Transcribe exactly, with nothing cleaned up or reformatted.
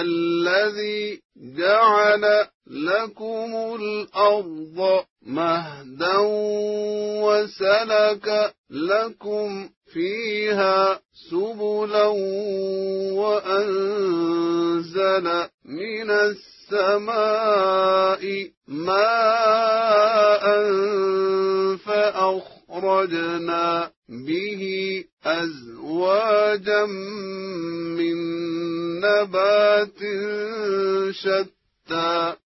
الذي جعل لكم الأرض مهدا وسلك لكم فيها سبلا وأنزل من السماء ماء فأخرجنا به أزواجا من نبات شتى